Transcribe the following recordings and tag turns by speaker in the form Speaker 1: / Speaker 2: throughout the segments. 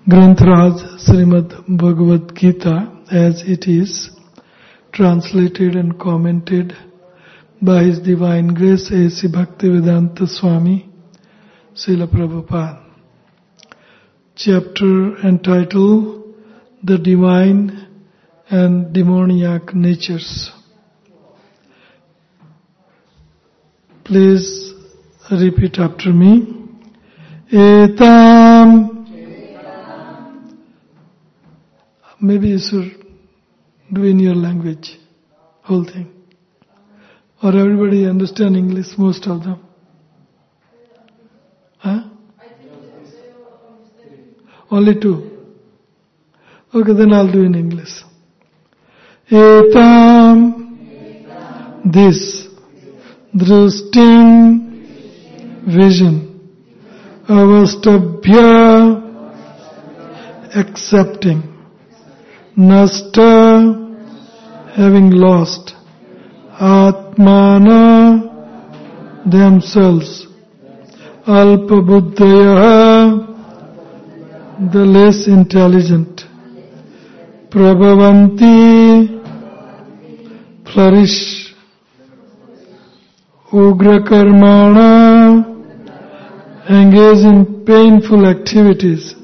Speaker 1: Granth Srimad Bhagavad Gita as it is, translated and commented by His Divine Grace A.C. Bhaktivedanta Swami, Srila Prabhupada. Chapter entitled The Divine and Demoniac Natures. Please repeat after me. Etam. Maybe you should do in your language, whole thing. Or everybody understand English, most of them? Huh? Only two. Okay, then I'll do in English. Etam, this, drustim, vision, avastabhya, accepting, nasta, having lost, atmana, themselves, alpabuddhaya, the less intelligent, prabhavanti, flourish, ugrakarmana, engage in painful activities,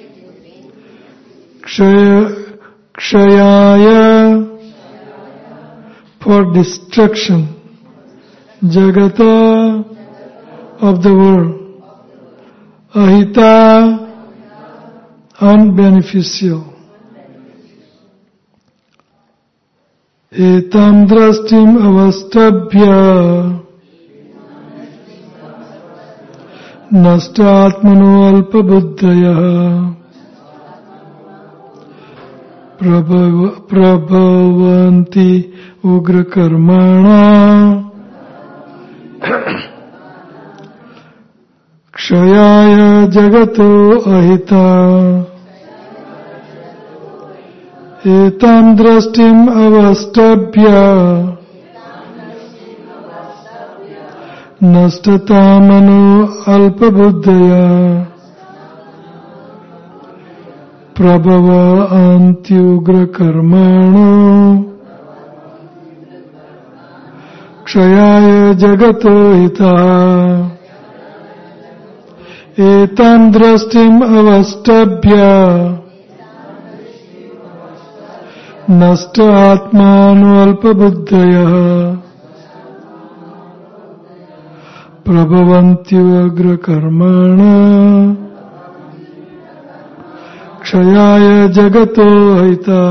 Speaker 1: kshayaya, for destruction, jagata, of the world, ahita, unbeneficial. Etam drastim avastabhya nastatmano alpabuddhaya prabhavanti ugrakarmana kshayaya jagato ahita etam drastim avastabhya nastatamano alpabuddhaya prabhava antyugra karmano kshayaya jagato hita etam drastim avastabhya nasta atmano alpabuddhaya prabhavantyugra karmana kshayaya jagato hita.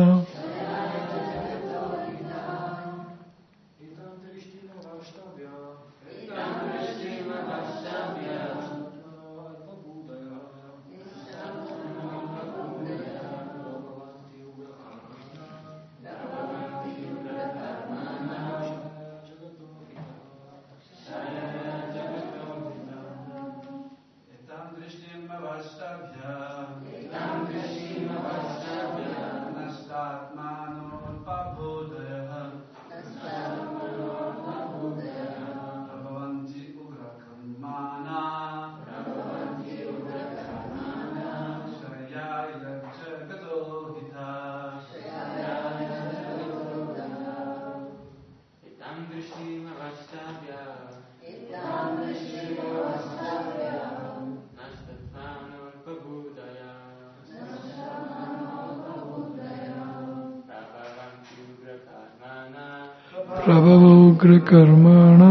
Speaker 1: Prabhava karmana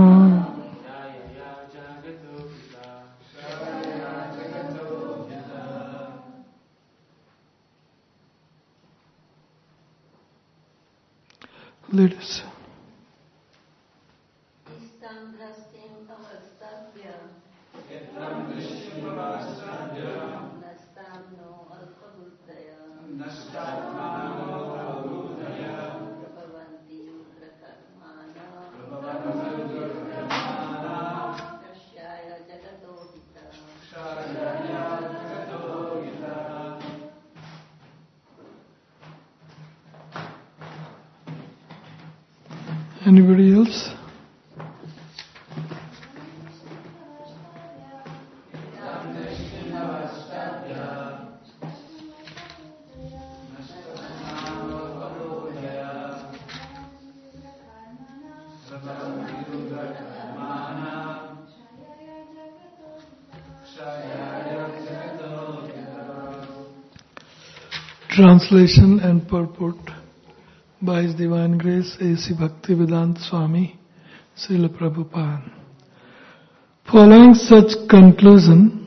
Speaker 1: ladies. Anybody else? Translation and purport by His Divine Grace A.C. Bhaktivedanta Swami Srila Prabhupada. Following such conclusions,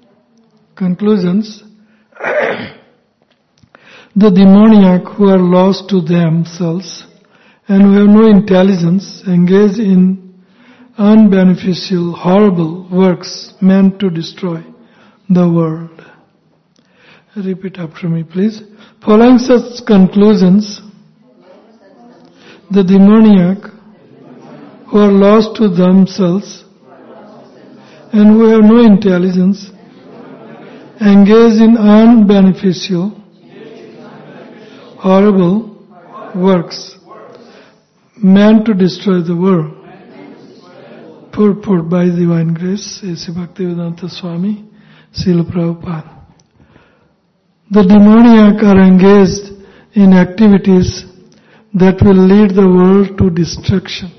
Speaker 1: the demoniac who are lost to themselves and who have no intelligence engage in unbeneficial, horrible works meant to destroy the world. Repeat after me, please. Following such conclusions, the demoniac who are lost to themselves and who have no intelligence engage in unbeneficial, horrible works meant to destroy the world. Purport by Divine Grace, A.C. Bhaktivedanta Swami, Srila Prabhupada. The demoniac are engaged in activities that will lead the world to destruction.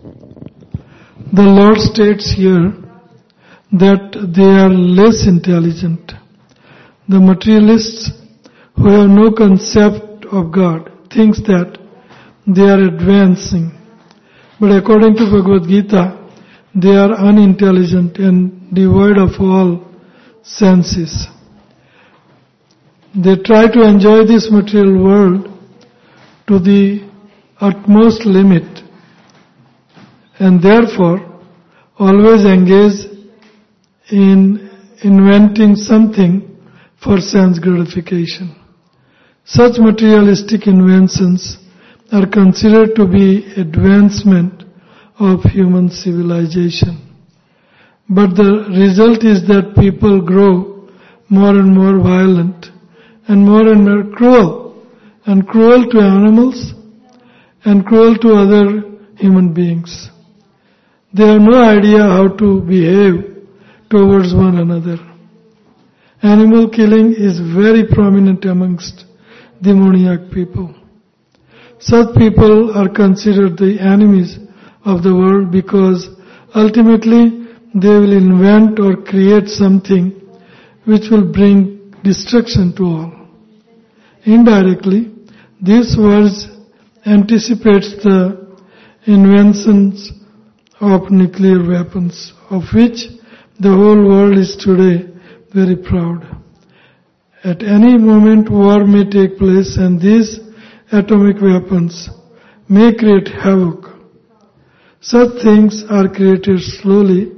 Speaker 1: The Lord states here that they are less intelligent. The materialists who have no concept of God thinks that they are advancing. But according to Bhagavad Gita, they are unintelligent and devoid of all senses. They try to enjoy this material world to the utmost limit and therefore always engage in inventing something for sense gratification. Such materialistic inventions are considered to be advancement of human civilization. But the result is that people grow more and more violent and more cruel to animals and cruel to other human beings. They have no idea how to behave towards one another. Animal killing is very prominent amongst demoniac people. Such people are considered the enemies of the world because ultimately they will invent or create something which will bring destruction to all. Indirectly, this verse anticipates the inventions of nuclear weapons, of which the whole world is today very proud. At any moment war may take place and these atomic weapons may create havoc. Such things are created solely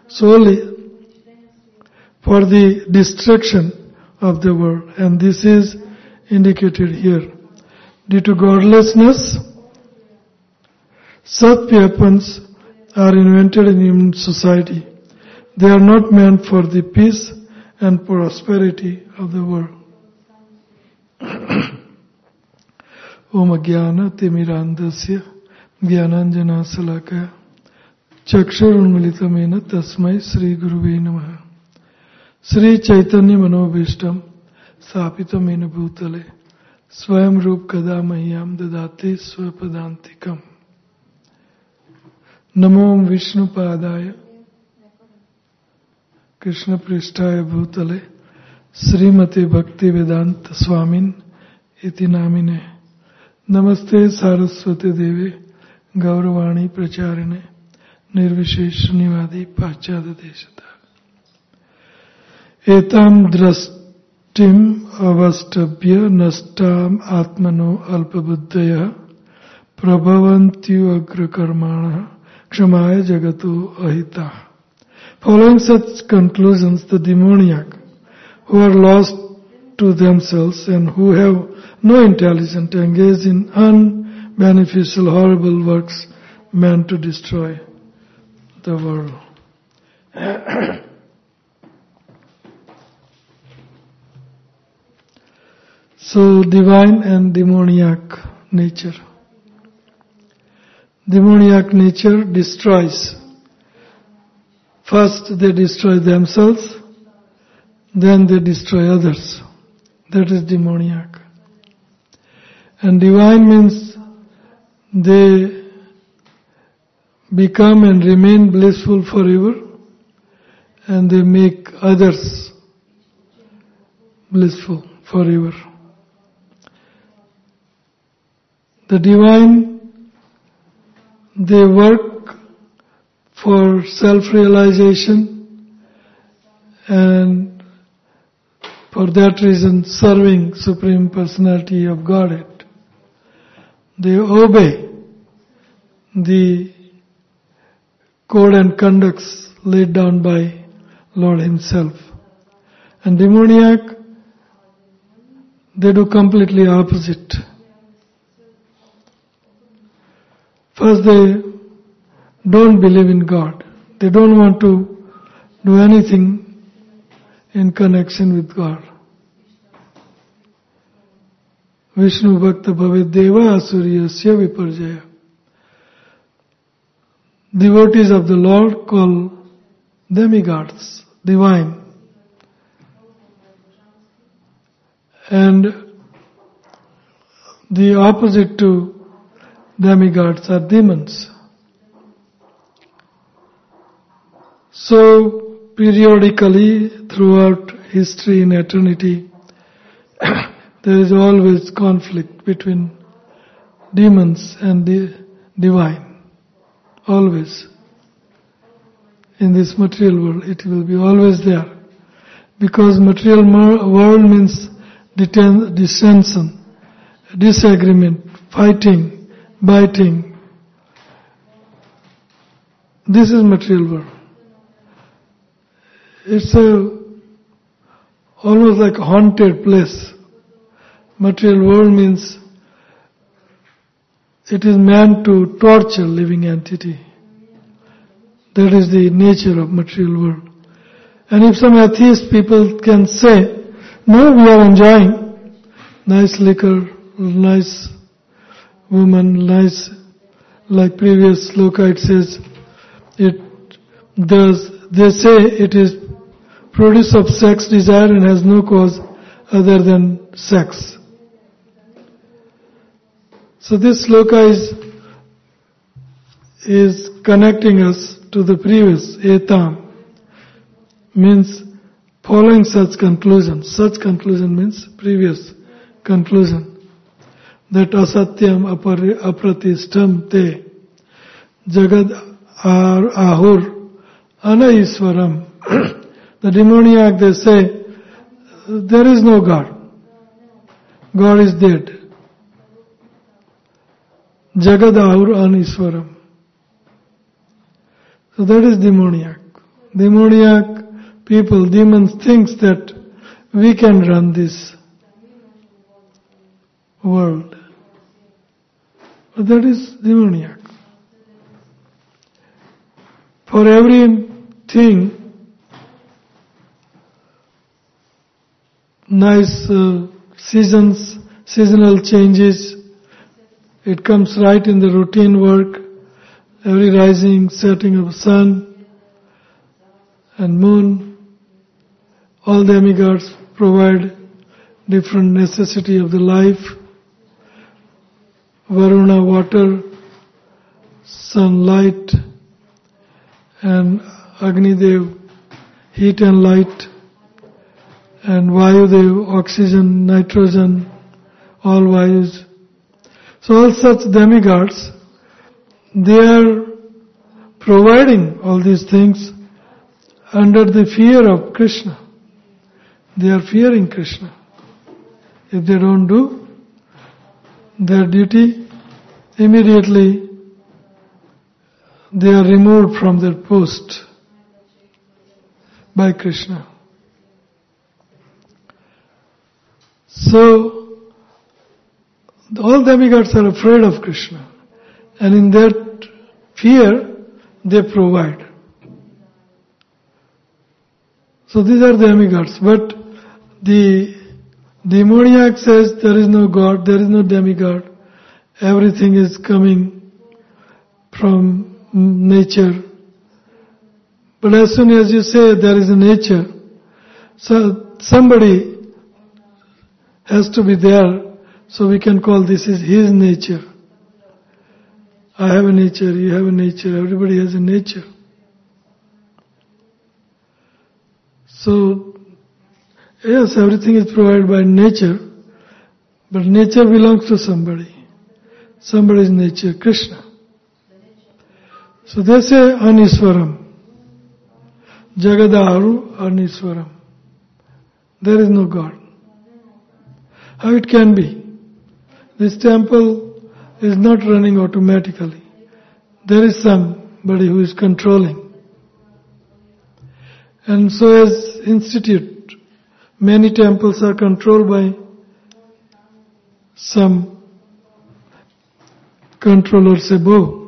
Speaker 1: for the destruction of the world, and this is indicated here. Due to godlessness, such weapons are invented in human society. They are not meant for the peace and prosperity of the world. Om Jnana Timirandasya Jnananjana Salakaya Chakshurunmilitamena Tasmai Sri Guruve Namaha. Sri Chaitanya Manobhishtam Sapitamena Bhutale Swayam Rup Kada Mahyam Dadati Swapadantikam. Namo Vishnu Padaya Krishna Prishtaya Bhutale Srimati Bhakti Vedanta Swamin Iti Namine. Namaste Saraswati Devi Gauravani Pracharine Nirvishesh Nivadi Pachada Deshata. Etam drastim avastabhya nastam atmano alpabuddhaya prabhavantyu agrakarmana kshamaya jagato ahita. Following such conclusions, the demoniac who are lost to themselves and who have no intelligence engage in unbeneficial, horrible works meant to destroy the world. So, divine and demoniac nature. Demoniac nature destroys. First they destroy themselves, then they destroy others. That is demoniac. And divine means they become and remain blissful forever, and they make others blissful forever. The divine, they work for self-realization and for that reason serving Supreme Personality of Godhead. They obey the code and conducts laid down by Lord Himself. And demoniac, they do completely opposite. First, they don't believe in God. They don't want to do anything in connection with God. Vishnu Bhakta Bhavet Deva Asuriyasya Viparjaya. Devotees of the Lord call demigods, divine. And the opposite to demigods are demons. So, periodically, throughout history and eternity, there is always conflict between demons and the divine. Always. In this material world, it will be always there. Because material world means dissension, disagreement, fighting, biting. This is material world. It's almost like a haunted place. Material world means it is meant to torture living entity. That is the nature of material world. And if some atheist people can say, no, we are enjoying nice liquor, nice woman, nice, like previous sloka it says, they say it is produce of sex desire and has no cause other than sex. So this sloka is connecting us to the previous etam, means following such conclusion. Such conclusion means previous conclusion. That asatyam apratishtam te jagad ahur anaiswaram. The demoniac, they say, there is no God. God is dead. Jagad ahur aniswaram. So that is demoniac. Demoniac people, demons thinks that we can run this world. But that is demoniac. For everything, nice seasonal changes, it comes right in the routine work, every rising, setting of sun and moon. All demigods provide different necessity of the life. Varuna, water, sunlight, and Agnidev, heat and light, and Vayudev, oxygen, nitrogen, all Vayus. So all such demigods, they are providing all these things under the fear of Krishna. They are fearing Krishna. If they don't do their duty, immediately they are removed from their post by Krishna. So, all demigods are afraid of Krishna, and in that fear they provide. So these are demigods, but the demoniac says there is no God, there is no demigod, everything is coming from nature. But as soon as you say there is a nature, so somebody has to be there, so we can call this is his nature. I have a nature, you have a nature, everybody has a nature. So, yes, everything is provided by nature, but nature belongs to somebody. somebody's nature, Krishna. So they say Aniswaram. Jagadaharu Aniswaram. There is no God. How it can be? This temple is not running automatically. There is somebody who is controlling. And so as institute, many temples are controlled by some controllers above.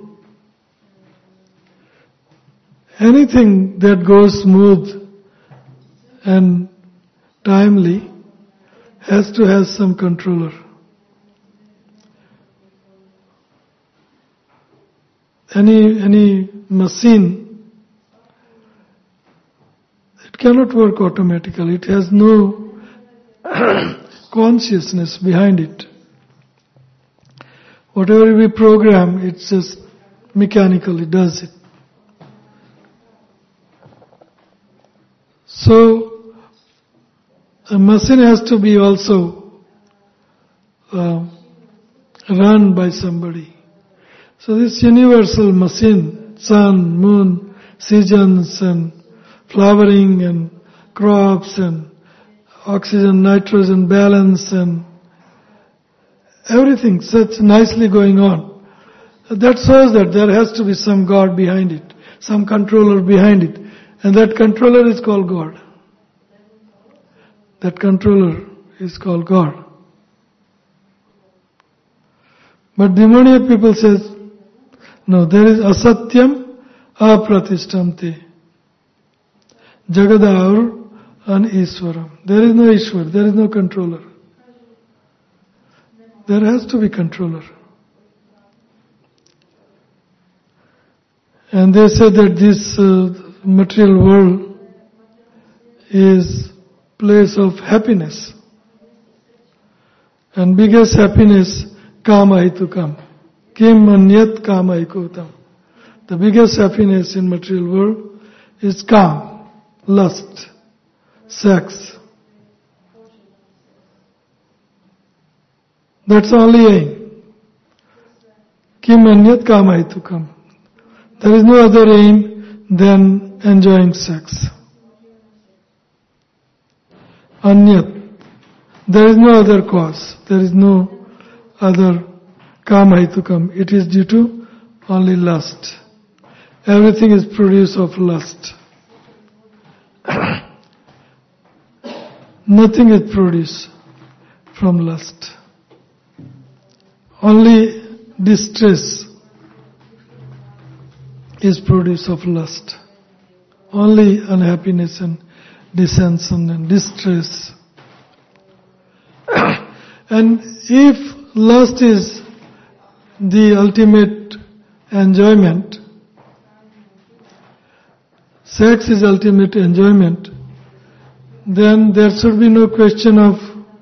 Speaker 1: Anything that goes smooth and timely has to have some controller. Any machine, it cannot work automatically. It has no consciousness behind it. Whatever we program, it just mechanically does it. So, a machine has to be also run by somebody. So this universal machine, sun, moon, seasons and flowering and crops and oxygen, nitrogen balance and everything such nicely going on. That shows that there has to be some God behind it, some controller behind it. And that controller is called God. That controller is called God. But demoniac people says, no, there is asatyam apratishtamte. Jagadaharu and Ishwaram. There is no Ishwar, there is no controller. There has to be controller. And they say that this material world is place of happiness. And biggest happiness, kama hitukam. Kim anyat kama ikutam. The biggest happiness in material world is kam, lust, sex. That's the only aim. Kim anyat kama hitukam. There is no other aim than enjoying sex. Anyat. There is no other cause. There is no other kama hitukam. It is due to only lust. Everything is produce of lust. Nothing is produced from lust. Only distress is produce of lust. Only unhappiness and dissension and distress. And if lust is the ultimate enjoyment, sex is ultimate enjoyment, then there should be no question of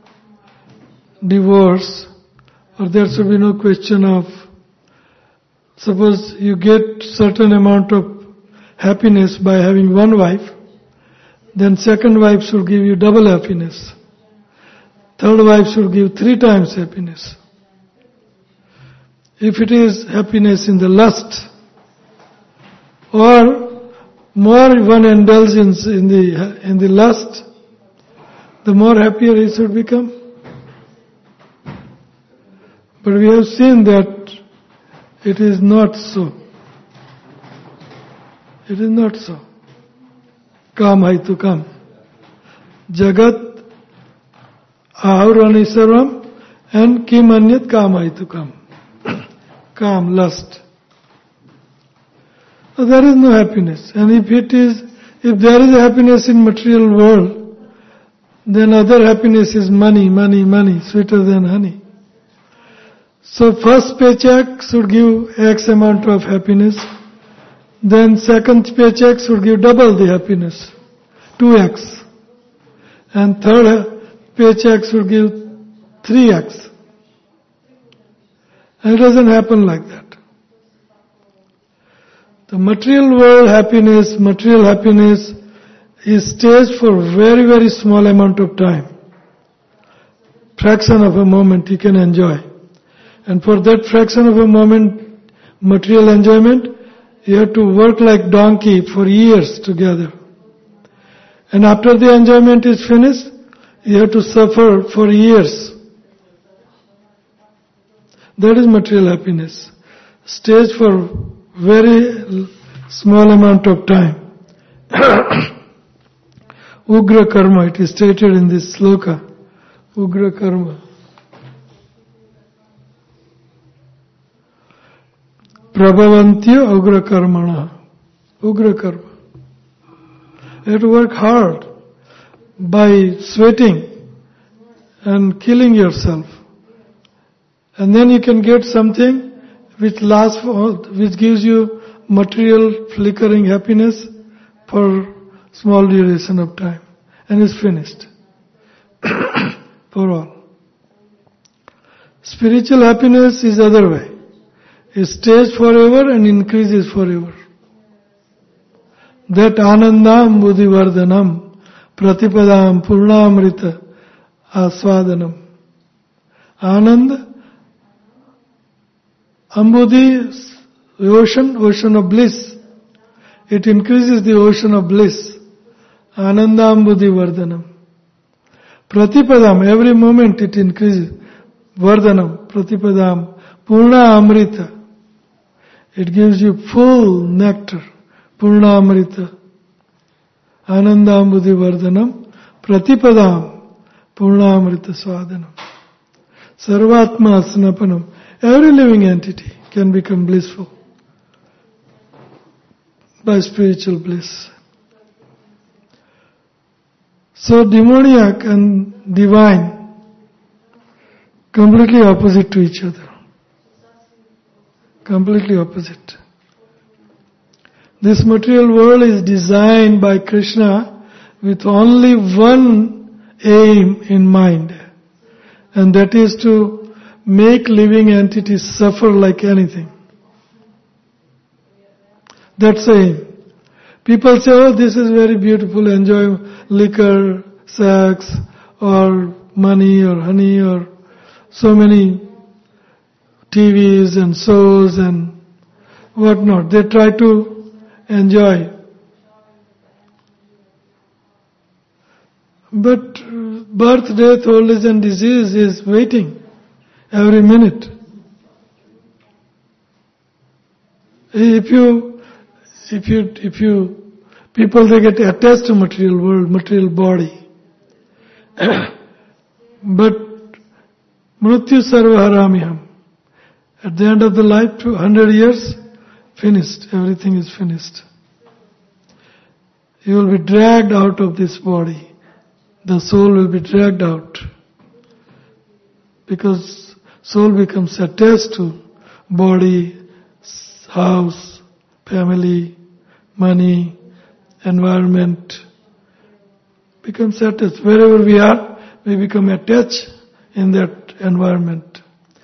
Speaker 1: divorce, or there should be no question of, suppose you get certain amount of happiness by having one wife, then second wife should give you double happiness. Third wife should give 3 times happiness. If it is happiness in the lust, or more one indulgence in the lust, the more happier he should become. But we have seen that it is not so. It is not so. Kam haitu kam. Jagat ahuranisaram and kim anyat kam haitu kam. Kam, lust. So there is no happiness. And if there is happiness in material world, then other happiness is money, money, money, sweeter than honey. So first paycheck should give X amount of happiness. Then second paycheck should give double the happiness, 2x. And third paycheck should give 3x. And it doesn't happen like that. The material world happiness, material happiness is staged for very, very small amount of time. Fraction of a moment you can enjoy. And for that fraction of a moment, material enjoyment, you have to work like donkey for years together. And after the enjoyment is finished, you have to suffer for years. That is material happiness. Stays for very small amount of time. Ugra karma, it is stated in this sloka. Ugra karma. Prabhavantya ugra karmana. Ugra karma. You have to work hard by sweating and killing yourself. And then you can get something which lasts which gives you material flickering happiness for small duration of time. And is finished. For all. Spiritual happiness is other way. It stays forever and increases forever. That anandam buddhivardhanam pratipadam purnamrita aswadanam. Anand, ambudhi, ocean of bliss. It increases the ocean of bliss. Anandam buddhivardhanam. Pratipadam, every moment it increases. Vardhanam, pratipadam, purna amrita. It gives you full nectar. Purna amrita. Anandam buddhivardhanam, pratipadam, purna amrita swadanam. Sarvatma asnapanam. Every living entity can become blissful by spiritual bliss. So demoniac and divine, completely opposite to each other. Completely opposite. This material world is designed by Krishna with only one aim in mind, and that is to make living entities suffer like anything. That's the aim. People say, oh, this is very beautiful, enjoy liquor, sex, or money, or honey, or so many TVs and shows and whatnot. They try to enjoy. But birth, death, old age and disease is waiting every minute. People they get attached to material world, material body. But mrityu sarva haramiham. At the end of the life, 100 years, finished. Everything is finished. You will be dragged out of this body. The soul will be dragged out. Because soul becomes attached to body, house, family, money, environment. Becomes attached. Wherever we are, we become attached in that environment.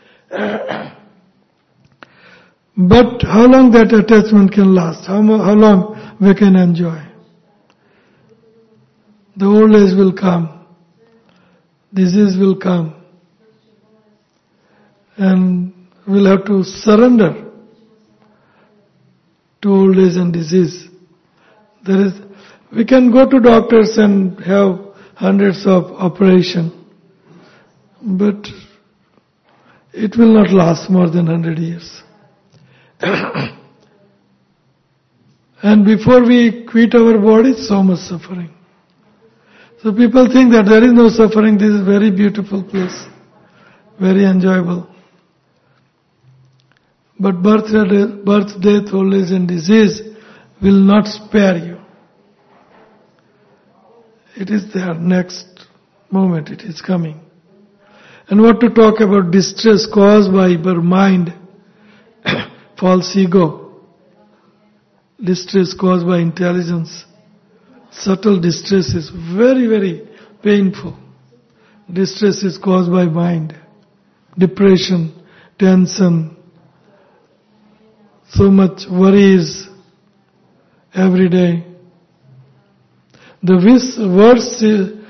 Speaker 1: But how long that attachment can last? How long we can enjoy? The old age will come. Disease will come. And we'll have to surrender to old age and disease. We can go to doctors and have hundreds of operations, but it will not last more than 100 years. And before we quit our body, so much suffering. So people think that there is no suffering, this is a very beautiful place, very enjoyable. But birth, death, old age and disease will not spare you. It is there next moment, it is coming. And what to talk about distress caused by our mind, false ego, distress caused by intelligence. Subtle distress is very, very painful. Distress is caused by mind, depression, tension, so much worries every day. The worst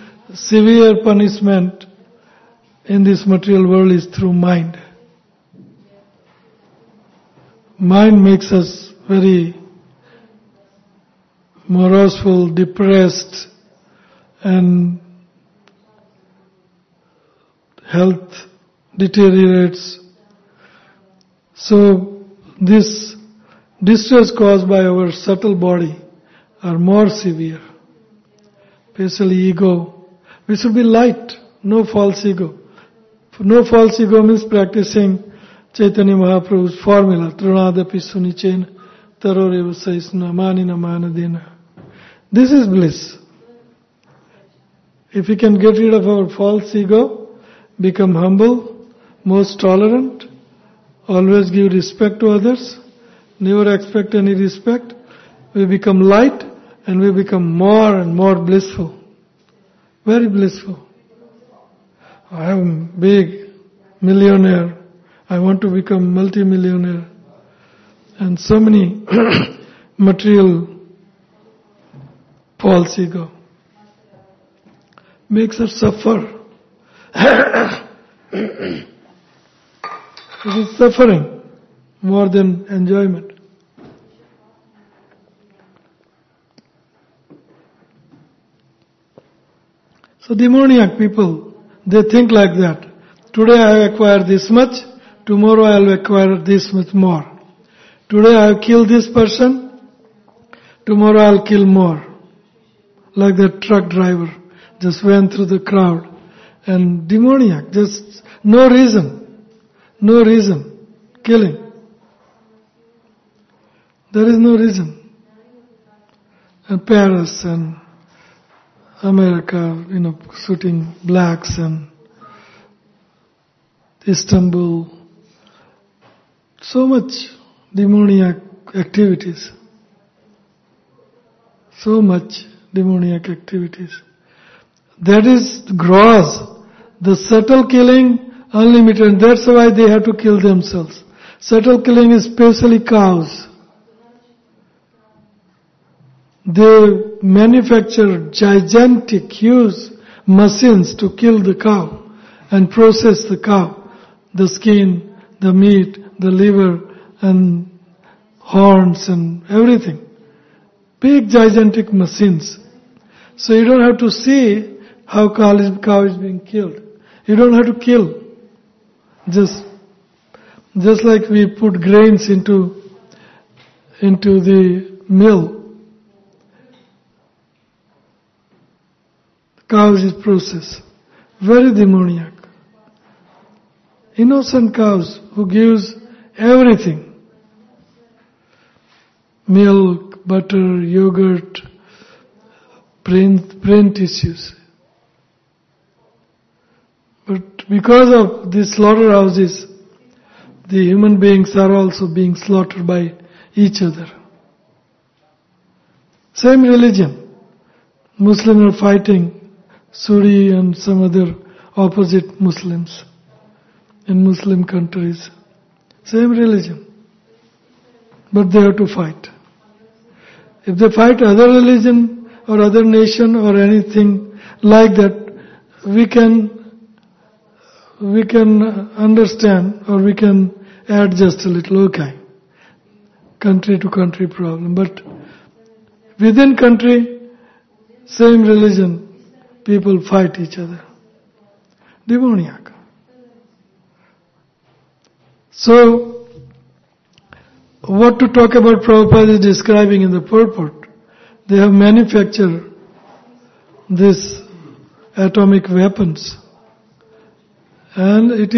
Speaker 1: severe punishment in this material world is through mind. mind makes us very moroseful, depressed, and health deteriorates. So this distress caused by our subtle body are more severe, especially ego. We should be light, no false ego. No false ego means practicing Chaitanya Mahaprabhu's formula, Trunadapi Sunichena Taroreva Saisna Manina Manadena. This is bliss. If we can get rid of our false ego, become humble, most tolerant, always give respect to others, never expect any respect, we become light and we become more and more blissful. Very blissful. I am big millionaire. I want to become multi-millionaire. And so many material false ego makes us suffer. It is suffering more than enjoyment. So demoniac people, they think like that. Today I acquire this much, tomorrow I will acquire this much more. Today I have killed this person, tomorrow I will kill more. Like that truck driver just went through the crowd. And demoniac, just no reason, killing. There is no reason. And Paris and America, shooting blacks, and Istanbul, so much demoniac activities. So much demoniac activities. That is gross. The subtle killing, unlimited. That's why they have to kill themselves. Subtle killing is especially cows. They manufacture gigantic, huge machines to kill the cow and process the cow, the skin, the meat, the liver, and horns and everything. Big gigantic machines. So you don't have to see how cow is being killed. You don't have to kill. Just like we put grains into the mill. Cows is process. Very demoniac. Innocent cows who gives everything. Milk, butter, yogurt, brain tissues. But because of these slaughterhouses, the human beings are also being slaughtered by each other. Same religion. Muslims are fighting Sunni and some other opposite Muslims in Muslim countries. Same religion. But they have to fight. If they fight other religion or other nation or anything like that, we can understand or we can adjust a little, okay. Country to country problem. But within country, same religion, people fight each other. Demoniac. So, what to talk about Prabhupada is describing in the purport. They have manufactured these atomic weapons. And it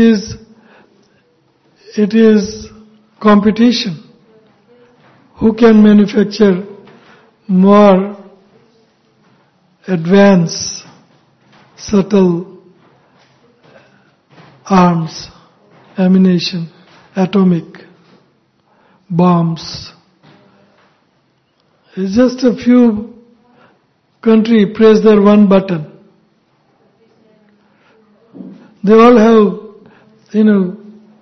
Speaker 1: is competition. Who can manufacture more advanced, subtle arms, ammunition, atomic bombs. It's just a few countries press their one button. They all have,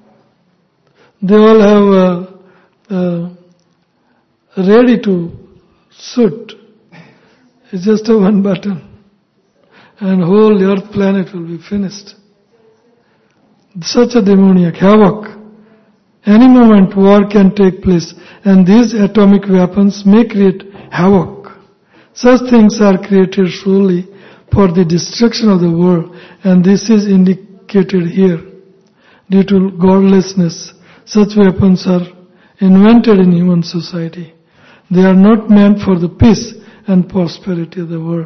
Speaker 1: ready to shoot. It's just a one button. And whole earth planet will be finished. Such a demoniac havoc Any moment war can take place, and these atomic weapons may create havoc. Such things are created solely for the destruction of the world, and this is indicated here. Due to godlessness, such weapons are invented in human society. They are not meant for the peace and prosperity of the world.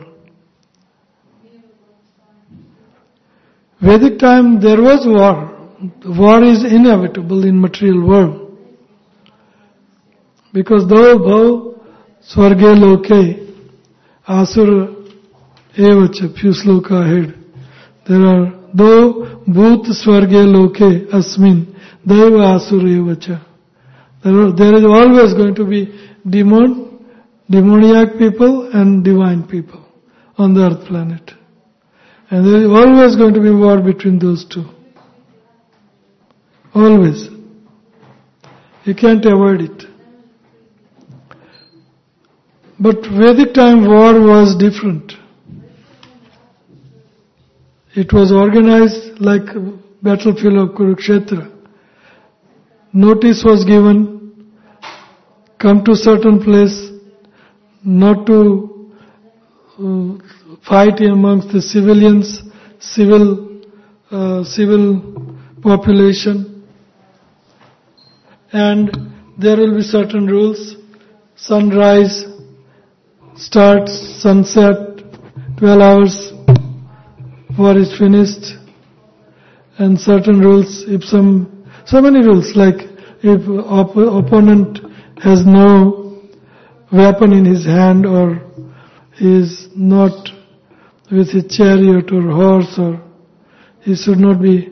Speaker 1: Vedic time there was war. War is inevitable in material world. Because though bhav swarge loke asura evacha, few sloka ahead, there are though bhut swarge loke asmin daiva asura evacha. There is always going to be demoniac people and divine people on the earth planet. And there is always going to be war between those two. Always. You can't avoid it. But Vedic time war was different. It was organized like battlefield of Kurukshetra. Notice was given, come to certain place, not to fight amongst the civilians, civil population. And there will be certain rules. Sunrise starts, sunset, 12 hours, war is finished. And certain rules, so many rules, like if opponent has no weapon in his hand, or he is not with his chariot or horse, or he should not be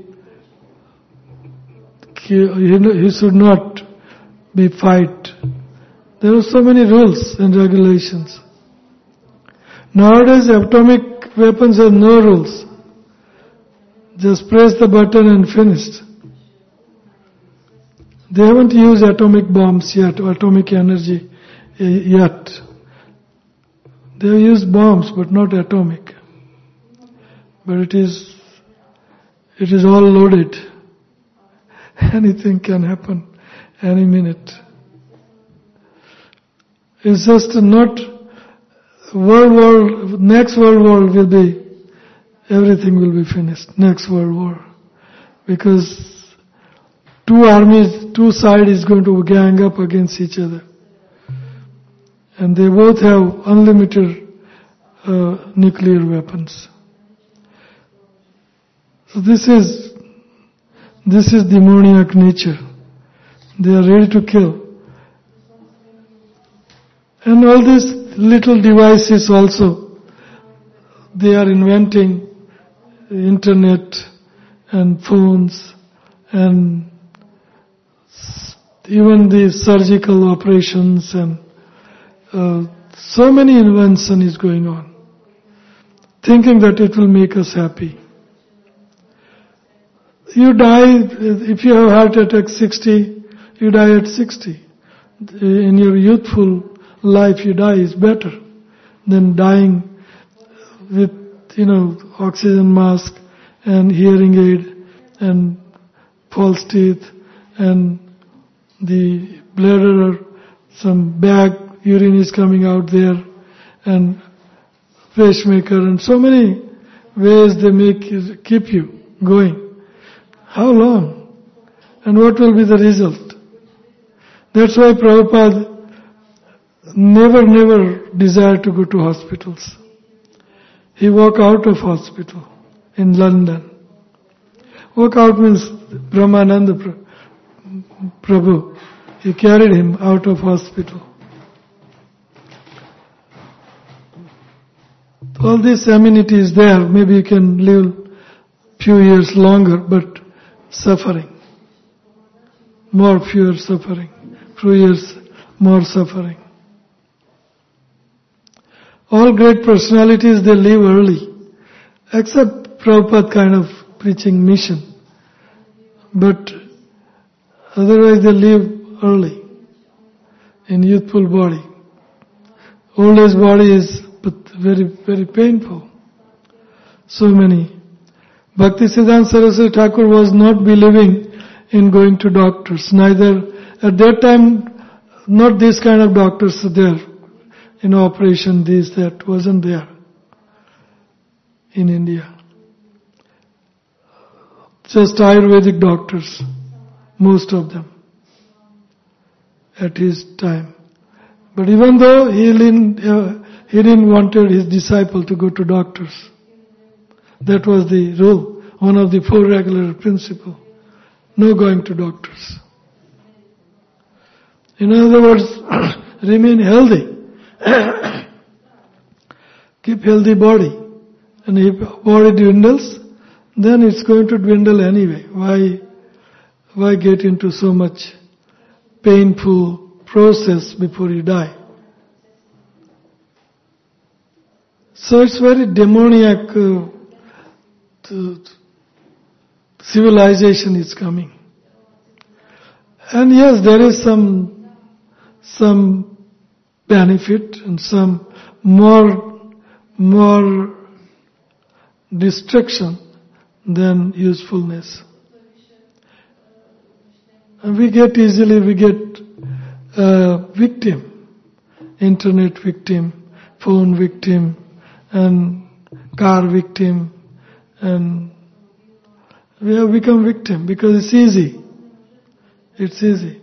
Speaker 1: fight. There are so many rules and regulations. Nowadays atomic weapons have no rules. Just press the button and finished. They haven't used atomic bombs yet, or atomic energy yet. They have used bombs, but not atomic. But it is all loaded. Anything can happen any minute. It's just not next world war will be, everything will be finished, next world war. Because two armies, two sides is going to gang up against each other. And they both have unlimited nuclear weapons. So this is demoniac nature. They are ready to kill. And all these little devices also, they are inventing internet and phones and even the surgical operations, and so many invention is going on, thinking that it will make us happy. You die, if you have heart attack 60, you die at 60. In your youthful life you die is better than dying with, oxygen mask and hearing aid and false teeth and the bladder, some bag, urine is coming out there, and pacemaker, and so many ways they keep you going. How long? And what will be the result? That's why Prabhupada never desired to go to hospitals. He walked out of hospital in London. Walk out means Brahmananda Prabhu. He carried him out of hospital. All this amenity is there. Maybe you can live few years longer, but suffering. Fewer suffering. Few years more suffering. All great personalities, they leave early. Except Prabhupada kind of preaching mission. But otherwise they leave early in youthful body. Old age body is very, very painful. So many. Bhakti Siddhanta Saraswati Thakur was not believing in going to doctors. Neither, at that time, not this kind of doctors are there. Operation, this, that wasn't there in India. Just Ayurvedic doctors, most of them, at his time. But even though he didn't wanted his disciple to go to doctors. That was the rule, one of the 4 regular principles. No going to doctors. In other words, remain healthy. Keep healthy body. And if body dwindles, then it's going to dwindle anyway. Why get into so much painful process before you die? So it's very demoniac civilization is coming. And yes, there is some benefit and some more destruction than usefulness. And we get victim, internet victim, phone victim, and car victim, and we have become victim because it's easy. It's easy.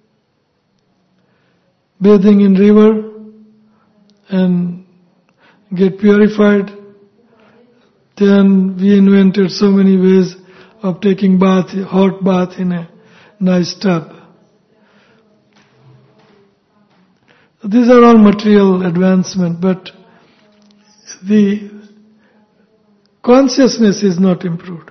Speaker 1: Bathing in river and get purified. Then we invented so many ways of taking hot bath in a nice tub. These are all material advancement, but the consciousness is not improved.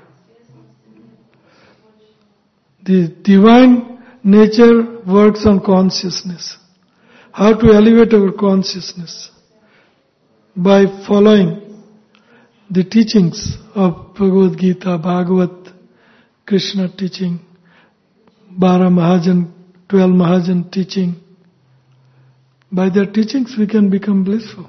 Speaker 1: The divine nature works on consciousness. How to elevate our consciousness? By following the teachings of Bhagavad Gita, Bhagavat, Krishna teaching, 12 Mahajan teaching. By their teachings we can become blissful.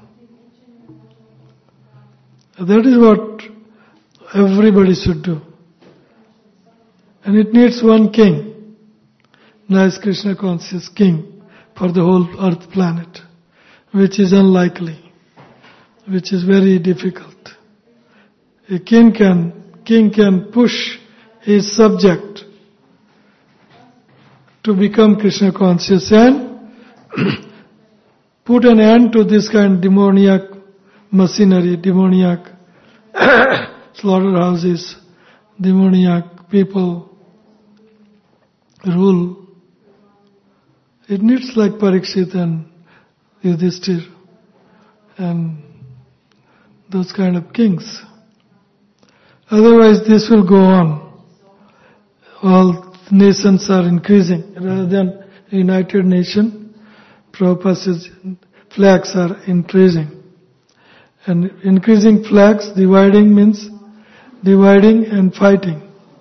Speaker 1: That is what everybody should do. And it needs one king, nice Krishna conscious king for the whole earth planet, which is unlikely, which is very difficult. A king can push his subject to become Krishna conscious and put an end to this kind of demoniac machinery, demoniac slaughterhouses, demoniac people rule. It needs like Parikshit and Yudhishthir and those kind of kings. Otherwise this will go on. All nations are increasing. Rather than United Nations, Prabhupada says flags are increasing. And increasing flags, dividing means dividing and fighting.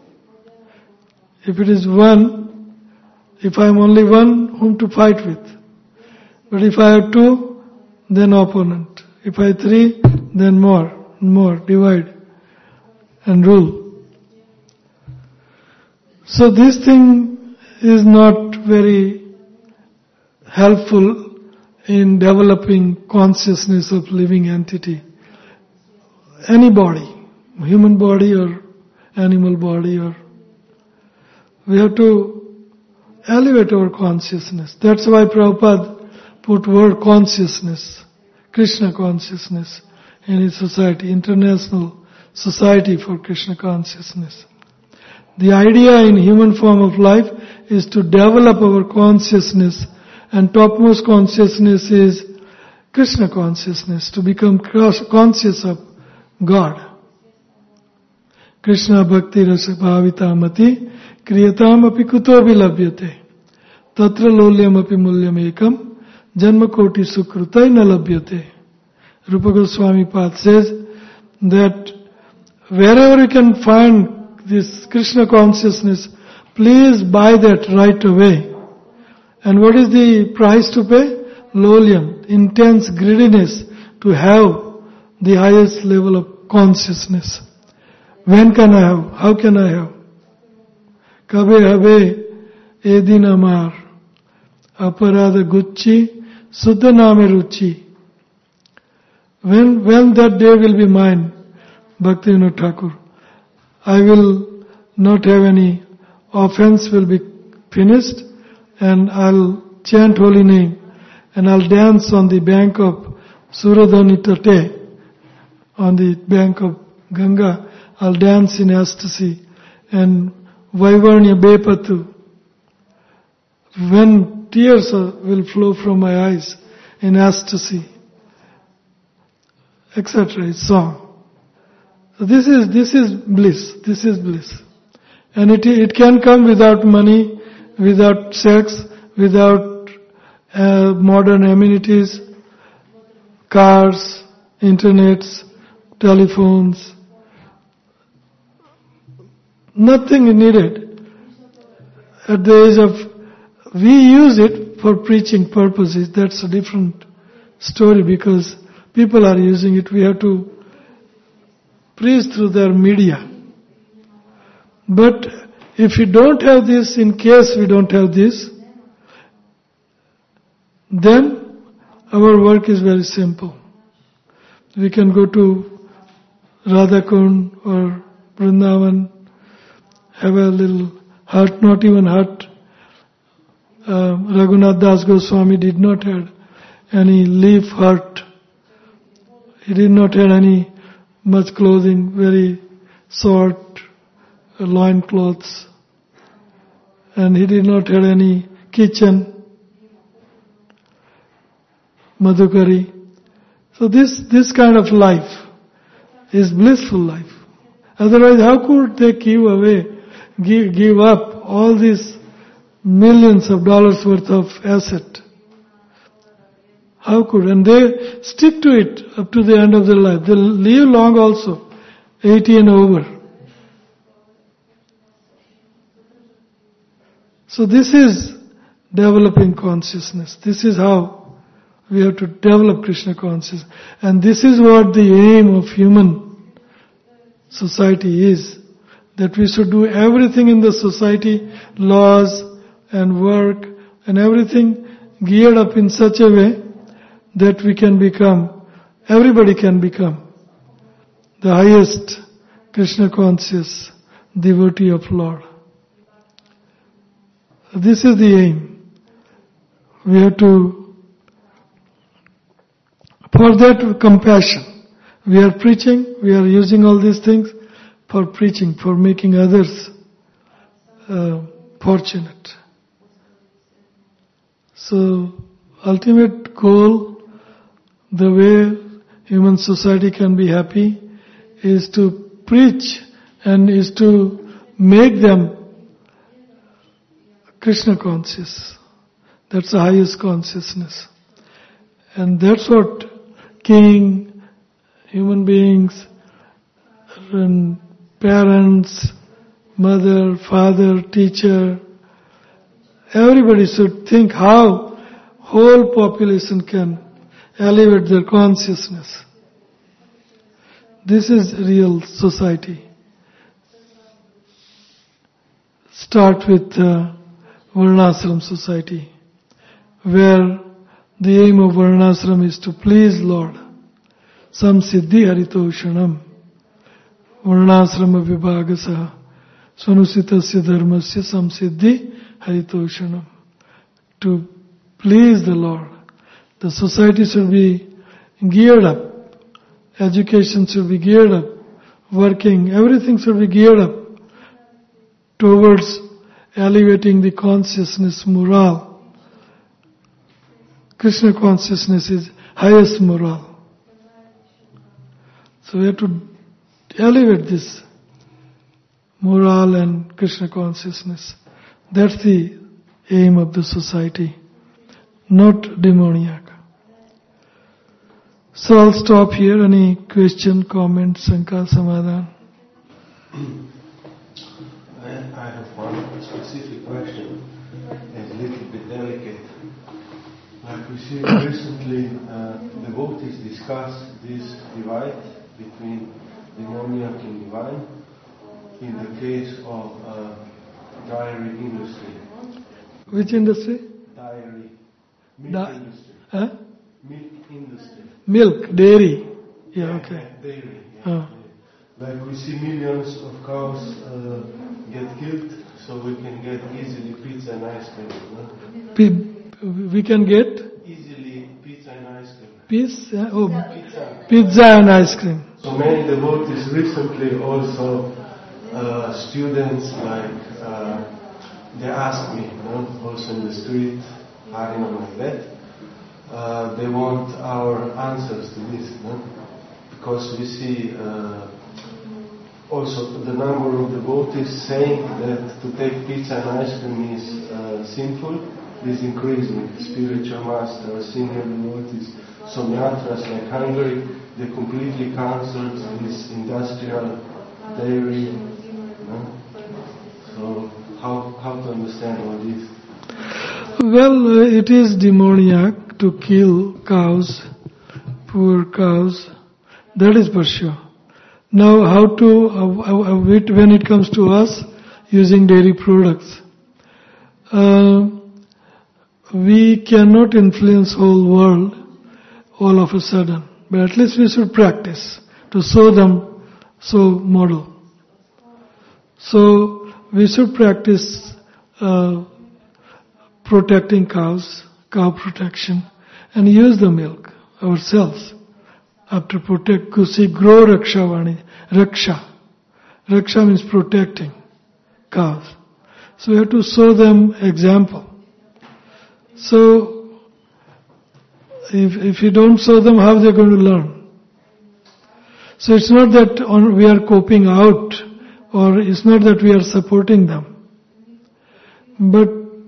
Speaker 1: If it is one, if I am only one, whom to fight with? But if I have 2, then opponent. If I have 3, then more, divide and rule. So this thing is not very helpful in developing consciousness of living entity. Any body, human body or animal body, or we have to elevate our consciousness. That's why Prabhupada put word consciousness, Krishna consciousness in his society, International Society for Krishna Consciousness. The idea in human form of life is to develop our consciousness, and topmost consciousness is Krishna consciousness, to become conscious of God. Krishna bhakti rasa bhavita mati kriyatam api kuto vilabhyate tatra lolyam api mulyam ekam janma koti sukrutai na labhyate. Rupa Goswami Pad says that wherever you can find this Krishna consciousness, please buy that right away. And what is the price to pay? Lolyam, intense greediness to have the highest level of consciousness. When can I have? How can I have? kabe habe edin amar, aparada gucci, suddha name ruchi. When that day will be mine, Bhaktivinoda Thakur, I will not have any offense will be finished, and I'll chant holy name, and I'll dance on the bank of Suradhani Tate, on the bank of Ganga. I'll dance in ecstasy, and Vaivarnya Bepatu, when tears will flow from my eyes in ecstasy, etc. It's song. So this is bliss. This is bliss. And it can come without money, without sex, without modern amenities, cars, internets, telephones. Nothing needed. At the age of, we use it for preaching purposes. That's a different story because people are using it. We have to preach through their media. But if we don't have this, in case we don't have this, then our work is very simple. We can go to Radhakund or Vrindavan, have a little hut, not even hut. Raghunath Das Goswami did not have any leaf hut. He did not have any much clothing, very short loin clothes. And he did not have any kitchen, Madhukari. So this kind of life is blissful life. Otherwise, how could they give up all these millions of dollars worth of asset? How could? And they stick to it up to the end of their life. They live long also, 80 and over. So this is developing consciousness. This is how we have to develop Krishna consciousness. And this is what the aim of human society is. That we should do everything in the society, laws and work and everything geared up in such a way that we can become, everybody can become the highest Krishna conscious devotee of Lord. This is the aim. We have to, for that compassion. We are preaching, we are using all these things for preaching, for making others fortunate. So, ultimate goal, the way human society can be happy, is to preach and is to make them Krishna conscious. That's the highest consciousness. And that's what king, human beings, and parents, mother, father, teacher, everybody should think how whole population can elevate their consciousness. This is real society. Start with Varnashram society, where the aim of Varnashram is to please Lord. Samsiddhi haritoshanam Varnashrama vibhagasa swanusitasya dharmasya samsiddhi haritoshanam. To please the Lord. The society should be geared up. Education should be geared up. Working, everything should be geared up towards elevating the consciousness, morale. Krishna consciousness is highest morale. So we have to elevate this morale and Krishna consciousness. That's the aim of the society, not demoniac. So I'll stop here. Any question, comment, Sankar, Samadhan?
Speaker 2: I have one specific question. It's a little bit delicate. Like we see recently, devotees discuss this divide between demoniac and divine. In the case of dairy industry.
Speaker 1: Which industry?
Speaker 2: Dairy. Milk industry.
Speaker 1: Huh?
Speaker 2: Milk industry.
Speaker 1: Milk, dairy. Yeah, okay.
Speaker 2: Dairy. Yeah. Like we see millions of cows get killed, so we can get easily pizza and ice cream.
Speaker 1: We can get?
Speaker 2: Easily pizza and ice cream.
Speaker 1: Pizza and ice cream.
Speaker 2: So many devotees recently also, students like, they ask me, also in the street, like that, they want our answers to this, because we see also the number of devotees saying that to take pizza and ice cream is sinful, is increasing. Spiritual masters, senior devotees, Somyatras like Hungary, they completely cancelled this industrial dairy. So how to understand all this?
Speaker 1: Well, it is demoniac to kill cows, poor cows. That is for sure. Now, how to, when it comes to us using dairy products, we cannot influence whole world all of a sudden, but at least we should practice to show them, model. So we should practice protecting cows, cow protection, and use the milk ourselves. After protect, grow Rakshawani. Raksha means protecting cows. So we have to show them example. So if you don't show them, how they're going to learn? So it's not that we are coping out, or it's not that we are supporting them. But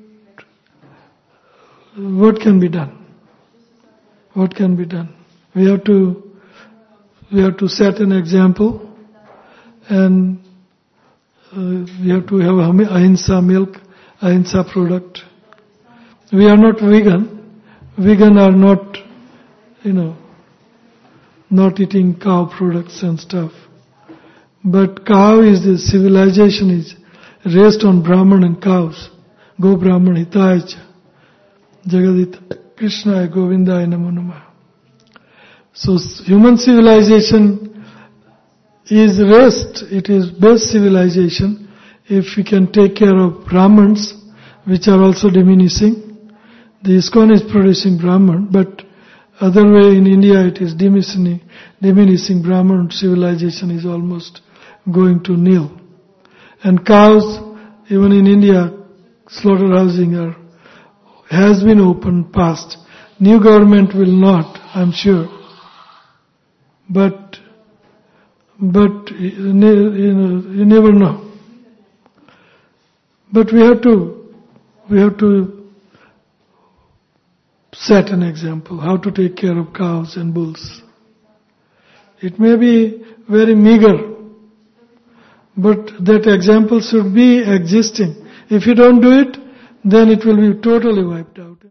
Speaker 1: what can be done? What can be done? We have to set an example, and we have to have ahimsa milk, ahimsa product. We are not vegan. Vegan are not, not eating cow products and stuff. But cow is the civilization is raised on Brahman and cows. Go Brahman hitaya cha. Jagadita Krishnaya Govindaya Namo Namah. So human civilization is raised, it is best civilization if we can take care of Brahmans, which are also diminishing. The ISKCON is producing Brahman, but other way in India it is diminishing. Brahman civilization is almost going to nil. And cows, even in India, slaughterhousing has been opened past. New government will not, I'm sure. But you never know. But we have to set an example, how to take care of cows and bulls. It may be very meager, but that example should be existing. If you don't do it, then it will be totally wiped out.